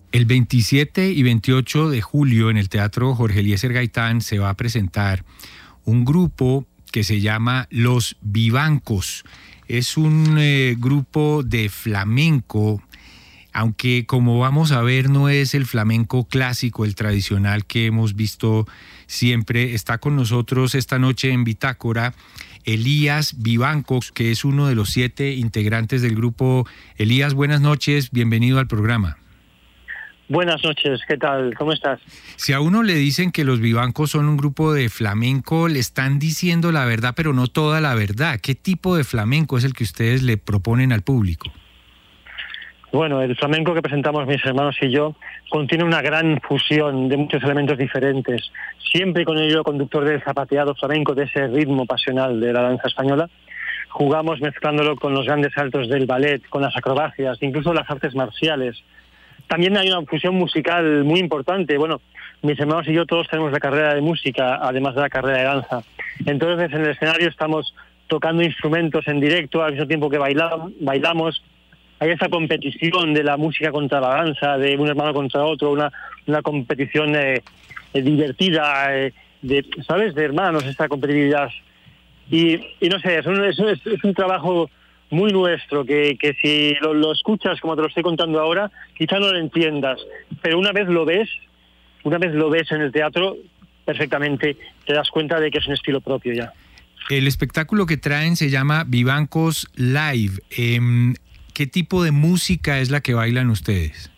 El 27 y 28 de julio en el Teatro Jorge Eliezer Gaitán se va a presentar un grupo que se llama Los Vivancos. Es un grupo de flamenco, aunque como vamos a ver no es el flamenco clásico, el tradicional que hemos visto siempre. Está con nosotros esta noche en Bitácora Elías Vivancos, que es uno de los 7 integrantes del grupo. Elías, buenas noches, bienvenido al programa. Buenas noches, ¿qué tal? ¿Cómo estás? Si a uno le dicen que los Vivancos son un grupo de flamenco, le están diciendo la verdad, pero no toda la verdad. ¿Qué tipo de flamenco es el que ustedes le proponen al público? Bueno, el flamenco que presentamos mis hermanos y yo contiene una gran fusión de muchos elementos diferentes, siempre con el hilo conductor del zapateado flamenco, de ese ritmo pasional de la danza española. Jugamos mezclándolo con los grandes saltos del ballet, con las acrobacias, incluso las artes marciales. También hay una fusión musical muy importante. Bueno, mis hermanos y yo todos tenemos la carrera de música, además de la carrera de danza. Entonces, en el escenario estamos tocando instrumentos en directo, al mismo tiempo que bailamos. Hay esa competición de la música contra la danza, de un hermano contra otro, una competición divertida, ¿sabes? De hermanos, esta competitividad. Y no sé, es un trabajo muy nuestro, que si lo escuchas como te lo estoy contando ahora, quizá no lo entiendas, pero una vez lo ves en el teatro, perfectamente te das cuenta de que es un estilo propio ya. El espectáculo que traen se llama Vivancos Live. ¿Qué tipo de música es la que bailan ustedes?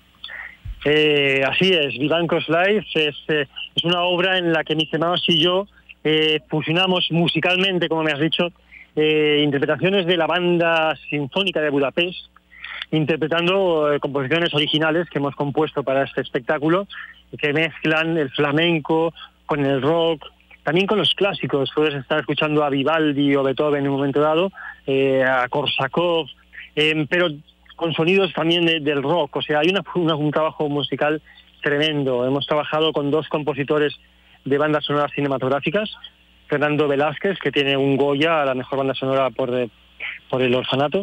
Así es, Vivancos Live es una obra en la que mis hermanos y yo fusionamos musicalmente, como me has dicho, interpretaciones de la Banda Sinfónica de Budapest, interpretando composiciones originales que hemos compuesto para este espectáculo, que mezclan el flamenco con el rock, también con los clásicos. Puedes estar escuchando a Vivaldi o Beethoven en un momento dado, a Korsakov, pero con sonidos también del rock. O sea, hay un trabajo musical tremendo. Hemos trabajado con 2 compositores de bandas sonoras cinematográficas, Fernando Velázquez, que tiene un Goya a la mejor banda sonora por El Orfanato,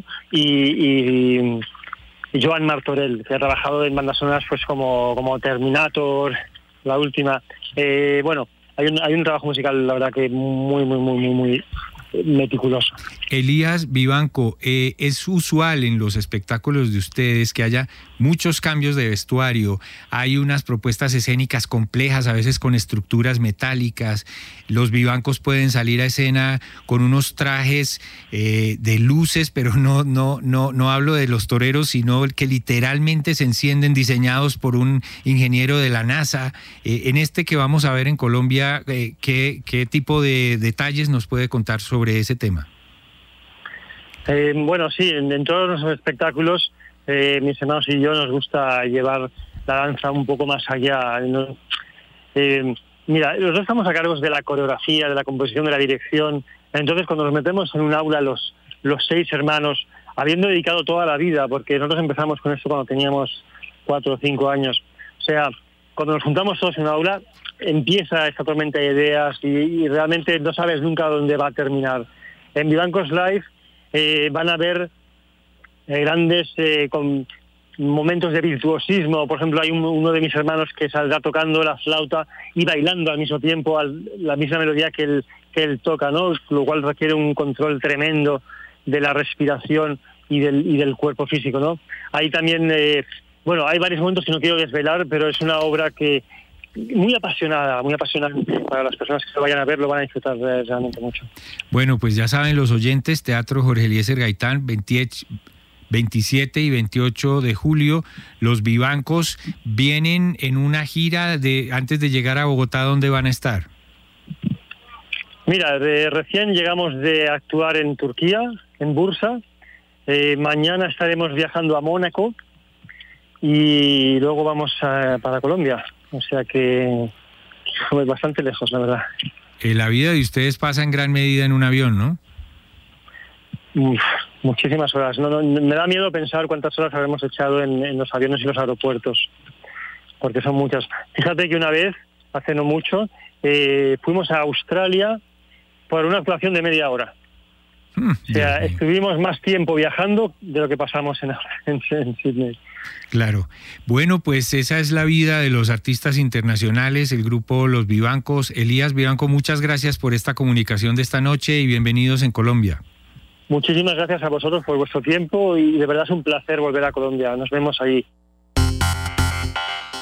y Joan Martorell, que ha trabajado en bandas sonoras pues como Terminator, la última. Bueno, hay un trabajo musical, la verdad, que muy meticuloso. Elías Vivanco, es usual en los espectáculos de ustedes que haya muchos cambios de vestuario, hay unas propuestas escénicas complejas, a veces con estructuras metálicas. Los Vivancos pueden salir a escena con unos trajes de luces, pero no hablo de los toreros, sino que literalmente se encienden, diseñados por un ingeniero de la NASA. En este que vamos a ver en Colombia, ¿qué tipo de detalles nos puede contar sobre ese tema? Bueno, sí, en todos los espectáculos mis hermanos y yo nos gusta llevar la danza un poco más allá, ¿no? Mira, los dos estamos a cargo de la coreografía, de la composición, de la dirección. Entonces, cuando nos metemos en un aula, los 6 hermanos, habiendo dedicado toda la vida, porque nosotros empezamos con esto cuando teníamos 4 o 5 años, o sea, cuando nos juntamos todos en un aula, empieza esta tormenta de ideas y realmente no sabes nunca dónde va a terminar. En Vivancos Live van a ver grandes con momentos de virtuosismo. Por ejemplo, hay uno de mis hermanos que saldrá tocando la flauta y bailando al mismo tiempo la misma melodía que él toca, ¿no? Lo cual requiere un control tremendo de la respiración y del cuerpo físico, ¿no? Hay también, bueno, hay varios momentos que no quiero desvelar, pero es una obra que muy apasionante para las personas que lo vayan a ver, lo van a disfrutar realmente mucho. Bueno, pues ya saben los oyentes, Teatro Jorge Eliezer Gaitán, 27 y 28 de julio, los Vivancos vienen en una gira antes de llegar a Bogotá. ¿Dónde van a estar? Mira, recién llegamos de actuar en Turquía, en Bursa. Mañana estaremos viajando a Mónaco y luego vamos para Colombia. O sea que es bastante lejos, la verdad. La vida de ustedes pasa en gran medida en un avión, ¿no? Muchísimas horas. No, me da miedo pensar cuántas horas habremos echado en los aviones y los aeropuertos, porque son muchas. Fíjate que una vez, hace no mucho, fuimos a Australia por una actuación de media hora. O sea, estuvimos más tiempo viajando de lo que pasamos en Sydney. Claro. Bueno, pues esa es la vida de los artistas internacionales, el grupo Los Vivancos. Elías Vivanco, muchas gracias por esta comunicación de esta noche y bienvenidos en Colombia. Muchísimas gracias a vosotros por vuestro tiempo y de verdad es un placer volver a Colombia. Nos vemos ahí.